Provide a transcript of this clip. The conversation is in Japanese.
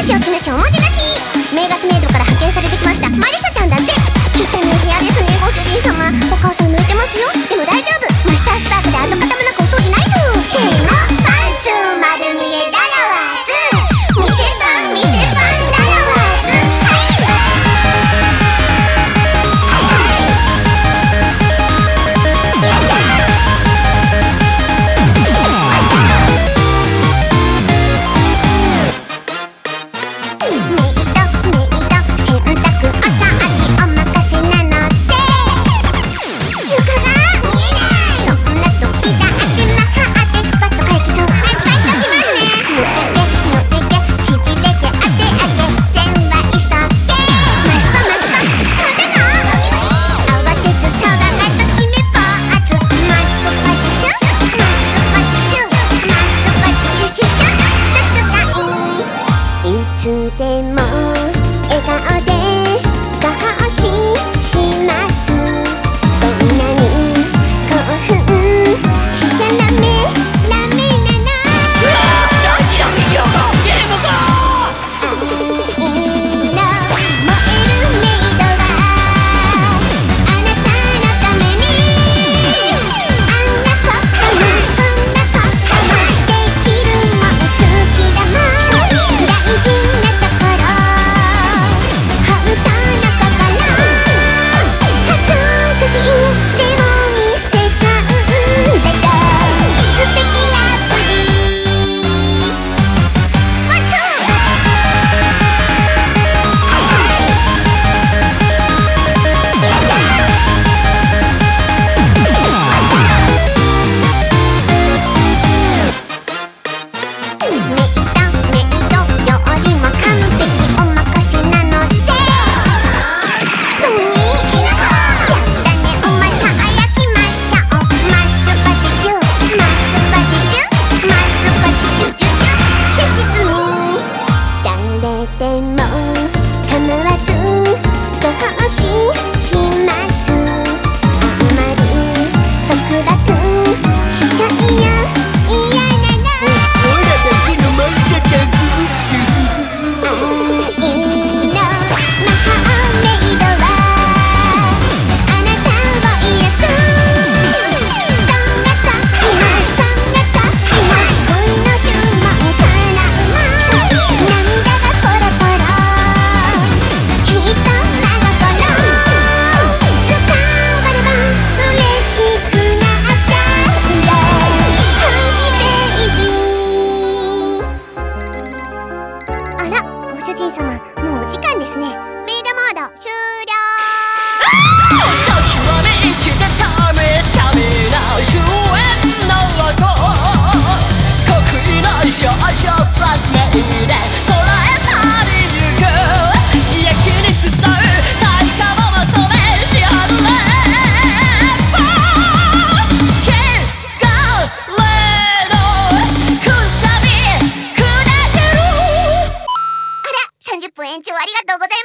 なしおちなしおもてなし。メーガスメイドから派遣されてきましたマリサちゃんだって。汚い部屋ですねご主人様。お母さん抜いてますよ。でも大丈夫、マスタースパークで跡形もなくお掃除ないぞ。せーの、パンツ丸見えだらわず、見せパン見せパンだらわず。いつでも笑顔でご奉仕します。そんなに興奮しちゃダメダメなの。 どちら見ようかゲームか。 愛の燃えるメイドはあなたのために。あんな子はまこんな子はまできるもん好きだもん。大事なところ本当の心恥ずかしいでも見せちゃうんだよ素敵ラブリー。ワンツー。メイドよりも完璧お任せなので。人にやったねお前さん焼きましょう。マスバデジュマスバデジュマスバデジュジュジュ適切に誰でも構わずご奉仕します。あんまり束縛しちゃいや嫌なの。 オラだけのマリサちゃん愛の魔法メイドはあなたを癒す。どんな子はそんな子は恋の呪文叶うもん。涙がポロポロきっと真心伝われば嬉しくなっちゃうよハニーベイビー。あらご主人様もうお時間ですね。メイドモード終了。 時は満ちたタイムイズカミナ終焉の音得意な少女フラッメイで空へ去りゆく刺激に伝う何かもまとめしあるね。Keep going くさび砕ける。 あら30分延長ありがとうございました。